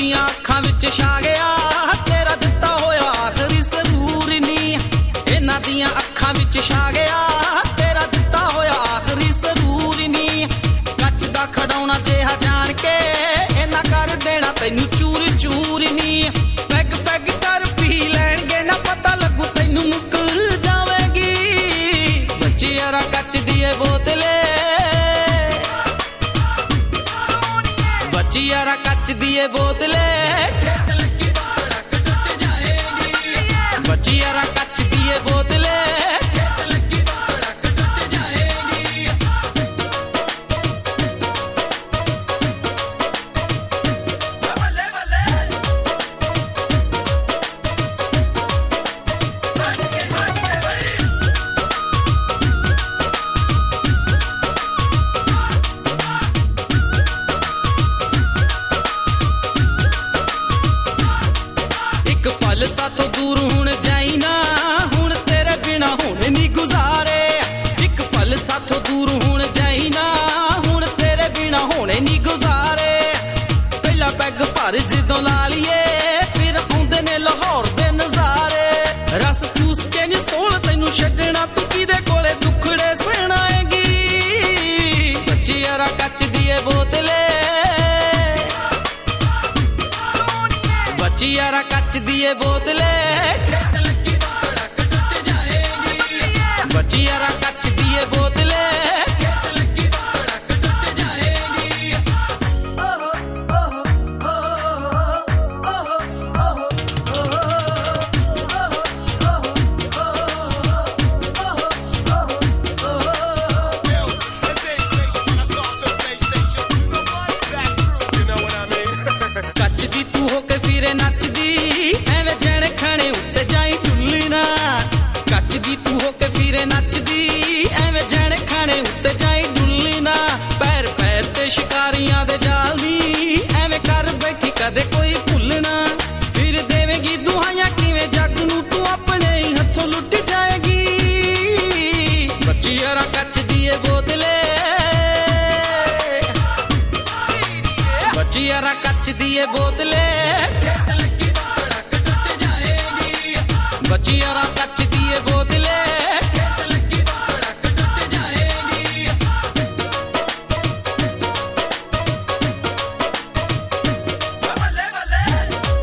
ਦੀਆਂ ਅੱਖਾਂ ਵਿੱਚ ਛਾ ਗਿਆ ਤੇਰਾ ਦਿੱਤਾ ਹੋਇਆ ਆਖਰੀ ਸਰੂਰ ਨੀ ਇਹਨਾਂ ਦੀਆਂ ਅੱਖਾਂ ਵਿੱਚ ਛਾ ਗਿਆ ਤੇਰਾ ਦਿੱਤਾ ਹੋਇਆ ਆਖਰੀ ਸਰੂਰ ਨੀ ਕੱਚ ਦਾ ਖੜਾਉਣਾ ਜਿਹਾ ਜਾਣ ਕੇ ਇਹਨਾਂ ਕਰ ਦੇਣਾ ਤੈਨੂੰ ਚੂਰ ਚੂਰ ਨੀ ਪੈਗ ਪੈਗ ਕਰ ਪੀ ਲੈਣਗੇ ਨਾ ਪਤਾ ਲੱਗੂ ਤੈਨੂੰ ਮੁੱਕ ਜਾਵੇਗੀ ਬੱਚੀ ਯਾਰਾ ਕੱਚ ਦੀ ਏ ਬੋਤਲੇ ਬੱਚੀ ਯਾਰਾ ਕੱਚ ਦੀ ਏ ਬੋਤਲੇ ਠੇਸ ਲੱਗੀ ਤਾਂ ਧੜਕ ਟੁੱਟ ਜਾਏਗੀ ਬੱਚੀ ਯਾਰਾ ਕੱਚ ਦੀ ਏ ਬੋਤਲੇ ਠੇਸ ਲੱਗੀ ਤਾਂ ਧੜਕ ਟੁੱਟ ਜਾਏਗੀ ਬੱਲੇ ਬੱਲੇ ਇੱਕ ਪਲ ਸਾਥੋਂ ਦੂਰ ਹੁਣ ਜਾਈ ਨਾ ਹੁਣ ਤੇਰੇ ਬਿਨਾ ਹੁਣ ਨਹੀਂ ਗੁਜ਼ਾਰੇ ਇੱਕ ਪਲ ਸਾਥੋਂ ਦੂਰ ਹੁਣ ਜਾਈ ਨਾ ਹੁਣ ਤੇਰੇ ਬਿਨਾ ਹੁਣ ਨਹੀਂ ਗੁਜ਼ਾਰੇ ਪਹਿਲਾ ਪੈਗ ਭਰ ਜਦੋਂ ਲਾ ਲਈਏ ਫਿਰ ਆਉਂਦੇ ਨੇ ਲਾਹੌਰ ਦੇ ਨਜ਼ਾਰੇ ਰਸ ਚੂਸ ਕੇ ਨੀ ਸੋਹਣ ਤੈਨੂੰ ਛੱਡਣਾ ਤੂੰ ਕਿਹਦੇ ਕੋਲੇ ਦੁੱਖੜੇ ਸੁਣਾਏਗੀ ਬੱਚੀ ਯਾਰਾ ਕੱਚ ਦੀ ਏ ਬੋਤਲੇ ਬੱਚੀ ਯਾਰਾ ਕੱਚ ਦੀ ਏ ਬੋਤਲੇ ਠੇਸ ਲੱਗੀ ਤਾਂ ਧੜਕ ਟੁੱਟ ਜਾਏਗੀ ਬੱਚੀ ਯਾਰਾ ਕੱਚ ਦੀ ਏ ਬੋਤਲੇ ਠੇਸ ਲੱਗੀ ਤਾਂ ਧੜਕ ਟੁੱਟ ਜਾਏਗੀ ਕੱਚ ਦੀ ਤੂੰ ਹੋ ਕੇ ਫਿਰੇ ਨੱਚਦੀ ਐਵੇਂ ਜਣੇ ਖਾਣੇ ਉੱਤੇ ਜਾਈ ਢੁੱਲੀ ਨਾ ਕੱਚ ਦੀ ਤੂੰ ਹੋ ਕੇ ਫਿਰੇ ਨੱਚਦੀ ਐਵੇਂ ਜਣੇ ਖਾਣੇ ਉੱਤੇ ਜਾਈ ਢੁੱਲੀ ਨਾ ਪੈਰ ਪੈਰ ਤੇ ਸ਼ਿਕਾਰੀਆਂ ਦੇ ਜਾਲ ਦੀ ਐਵੇਂ ਕਰ ਬੈਠੀ ਕਦੇ ਕੋਈ ਭੁੱਲਣਾ ਫਿਰ ਦੇਵੇਂਗੀ ਦੁਹਾਈਆਂ ਕਿਵੇਂ ਜੱਗ ਨੂੰ ਤੂੰ ਆਪਣੇ ਹੀ ਹੱਥੋਂ ਲੁੱਟ ਜਾਏਗੀ ਬੱਚੀ ਯਾਰਾ ਕੱਚ ਦੀ ਏ ਬੋਤਲੇ ਬੱਚੀ ਯਾਰਾ ਕੱਚ ਦੀ ਏ ਬੋਤਲੇ ਠੇਸ ਲੱਗੀ ਤਾਂ ਧੜਕ ਟੁੱਟ ਜਾਏਗੀ ਬੱਚੀ ਯਾਰਾ ਕੱਚ ਦੀ ਏ ਬੋਤਲੇ ਠੇਸ ਲੱਗੀ ਤਾਂ ਧੜਕ ਟੁੱਟ ਜਾਏਗੀ ਬੱਲੇ ਬੱਲੇ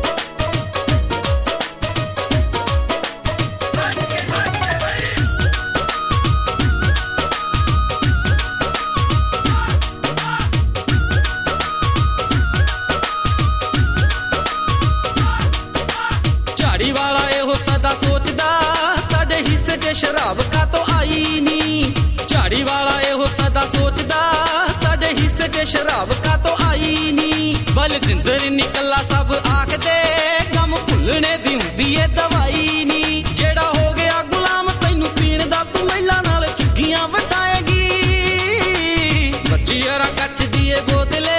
ਝਾੜੀ ਵਾਲਾ ਇਹੋ ਸਦਾ ਸੋਚਦਾ ਸਾਡੇ ਹਿੱਸੇ 'ਚ ਸ਼ਰਾਬ ਕਾਤੋਂ ਆਈ ਨੀ ਝਾੜੀ ਵਾਲਾ ਇਹੋ ਸਦਾ ਸੋਚਦਾ ਸਾਡੇ ਹਿੱਸੇ 'ਚ ਸ਼ਰਾਬ ਕਾਤੋਂ ਆਈ ਨੀ ਬਲਜਿੰਦਰ ਨਿਕਲਾ ਸਭ ਆਖਦੇ ਗਮ ਭੁੱਲਣੇ ਦੀ ਹੁੰਦੀ ਏ ਦਵਾਈ ਨੀ ਜਿਹੜਾ ਹੋ ਗਿਆ ਗੁਲਾਮ ਤੈਨੂੰ ਪੀਣ ਦਾ ਤੂੰ ਮਹਿਲਾ ਨਾਲ ਝੁੱਗੀਆਂ ਵਟਾਏਗੀ ਬੱਚੀ ਯਾਰਾ ਕੱਚ ਦੀ ਏ ਬੋਤਲੇ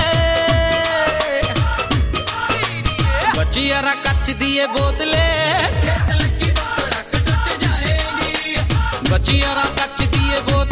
ਬੱਚੀ ਯਾਰਾ ਕੱਚ ਦੀ ਏ ਬੋਤਲੇ ਠੇਸ ਲੱਗੀ ਤਾਂ ਧੜਕ ਟੁੱਟ ਜਾਏਗੀ ਬੱਚੀ ਯਾਰਾ ਕੱਚ ਦੀ ਏ ਬੋਤਲੇ